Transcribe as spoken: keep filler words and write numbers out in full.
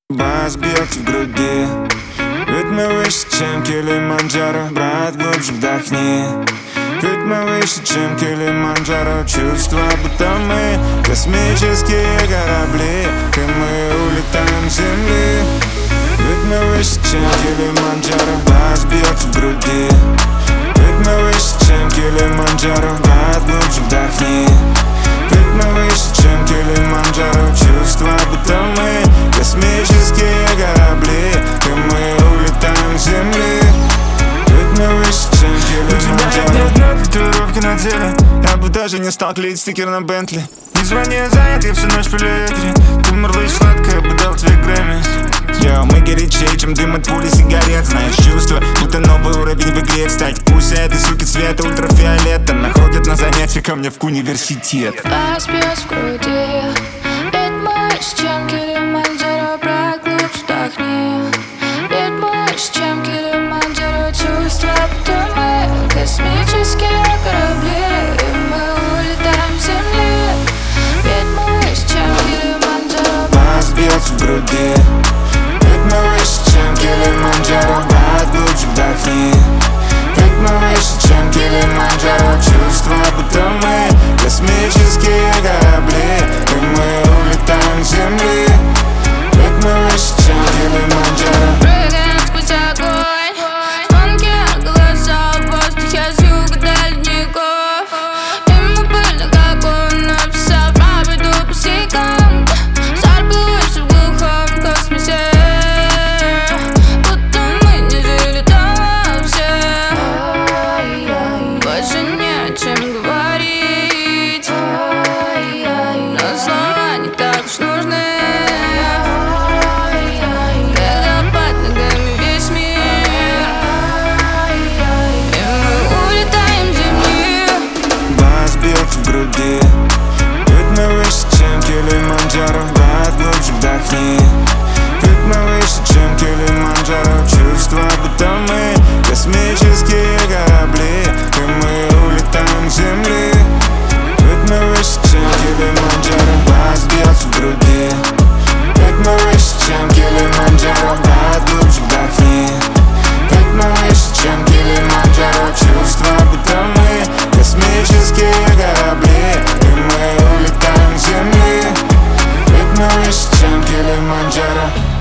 Бас бьет в груди, ведь мы выше, чем Килиманджаро. Брат, глубже вдохни, ведь мы выше, чем Килиманджаро. Чувства, будто мы космические корабли, и мы улетаем с земли. Ведь мы выше, чем Килиманджаро. Бас бьет в груди, ведь мы выше, чем Килиманджаро. Брат, глубже вдохни, ведь мы выше, чем Килиманджаро. Чувства, будто мы космические корабли, и мы улетаем с земли. Ведь мы выше, чем Килиманджаро. У тебя нет, нет татуировки на теле, я бы даже не стал клеить стикер на Бентли. Не звони, я занят, я всю ночь в полиэтре. Ты мурлычь сладко, я бы дал тебе Грэмми. Йо, мы горячее, чем дым от пули сигарет. Знаешь, чувство, будто новый уровень в игре. Кстати, пусть этой суки цвета ультрафиолета находят на занятия ко мне в университет. Бас бьет в груди, ведь мы выше, чем Килиманджаро. Брат, глубже вдохни, ведь мы выше, чем Килиманджаро. Чувства, будто мы космические корабли, и мы улетаем с земли. Ведь мы выше, чем Килиманджаро. Бас бьет в груди, ведь мы выше, чем Килиманджаро. Брат, глубже вдохни, ведь мы выше, чем Килиманджаро. Чувства, будто мы космические корабли, и мы улетаем с земли. Ведь мы выше, чем Килиманджаро. Прыгаем сквозь огонь, тонкие глаза в воздухе с юга до ледников. Мимо пыльных окон, написав обиду по стихам. Заплываешь в глухом космосе, будто мы не жили там вообще. Больше не о чем говорить, но слова не так уж нужны. Когда под ногами весь мир, и мы улетаем с земли. Бас бьет в груди, ведь мы выше, чем Килиманджаро. Брат, глубже вдохни, ведь мы выше, чем Килиманджаро. Чувства, будто мы космические корабли, и мы улетаем с земли. Ведь мы выше, чем Килиманджаро. Бас бьет в груди, ведь мы выше, чем Килиманджаро. Брат, глубже вдохни, ведь мы выше, чем Килиманджаро. Чувства, будто мы космические корабли, и мы улетаем с земли. Ведь мы выше, чем Килиманджаро.